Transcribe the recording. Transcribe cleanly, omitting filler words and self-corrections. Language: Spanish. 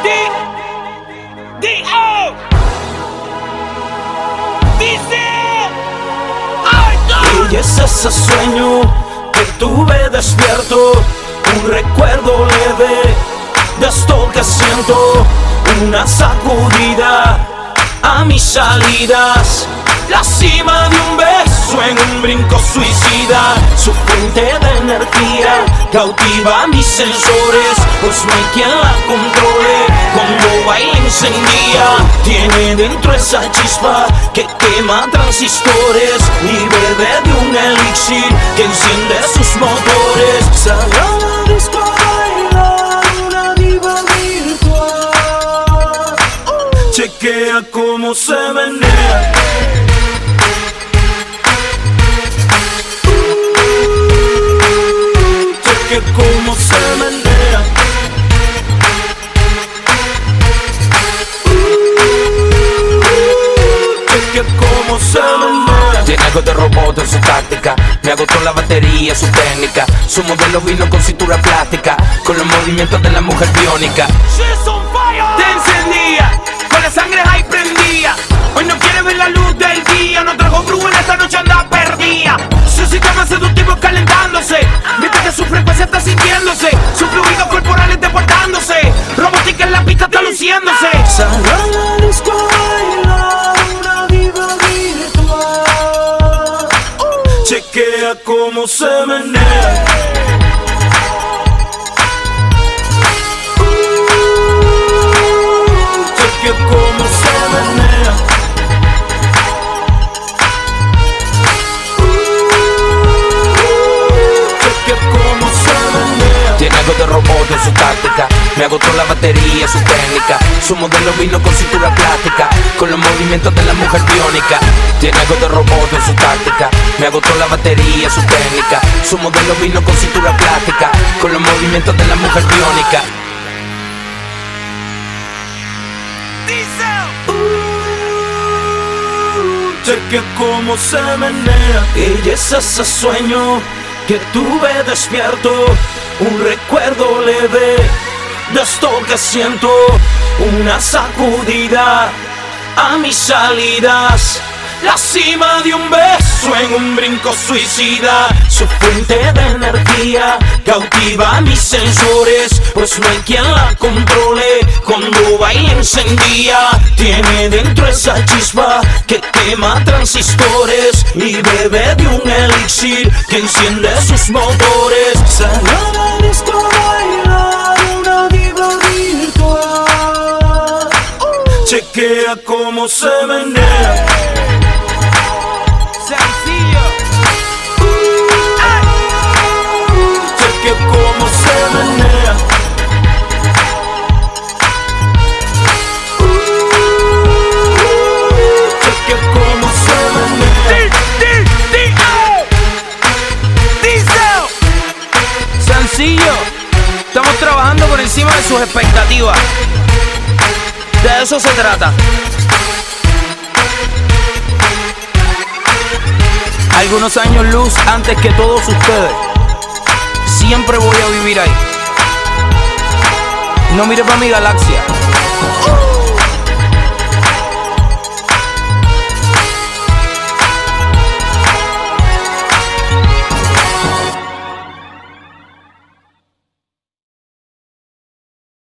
D.O. Dice, ay, no. Y es ese sueño que tuve despierto, un recuerdo leve de esto que siento, una sacudida a mis salidas, la cima de un beso en un brinco suicida. Su fuente de energía cautiva mis sensores, pues no hay quien la controle. Cuando baila encendida, tiene dentro esa chispa que quema transistores y bebe de un elixir que enciende sus motores. Salió a la disco a bailar una diva virtual. Chequea cómo se menea. Que como se menea. Que como se menea. Tiene algo de robot en su táctica, me agotó la batería, su técnica. Su modelo vino con cintura plástica, con los movimientos de la mujer biónica. Te encendía, con la sangre ahí prendía. Hoy no quiere ver la luz del día, no trajo flujo en esta noche, anda perdida. Su sistema seductivo calentándose, mientras que su frecuencia está sintiéndose, sus fluidos corporales deportándose, robótica en la pista está luciéndose. Salió a la disco a bailar una diva virtual. Chequea cómo se menea. Chequea cómo se menea. Tiene algo de robot en su táctica, me agotó la batería, su técnica. Su modelo vino con cintura plástica, con los movimientos de la mujer biónica. Tiene algo de robot en su táctica, me agotó la batería, su técnica. Su modelo vino con cintura plástica, con los movimientos de la mujer biónica. Chequea cómo se menea. Ella es ese sueño que tuve despierto, un recuerdo leve de esto que siento, una sacudida a mis salidas, la cima de un beso en un brinco suicida. Su fuente de energía cautiva mis sensores, pues no hay quien la controle. Cuando baila encendida, tiene dentro esa chispa que quema transistores y bebe de un elixir que enciende sus motores. Salió a la disco a bailar una diva virtual. Chequea cómo se menea. Sencillo. Chequea cómo se menea. Chequea cómo se menea. Sencillo. Estamos trabajando por encima de sus expectativas. De eso se trata. Algunos años luz antes que todos ustedes. Siempre voy a vivir ahí. No mire para mi galaxia.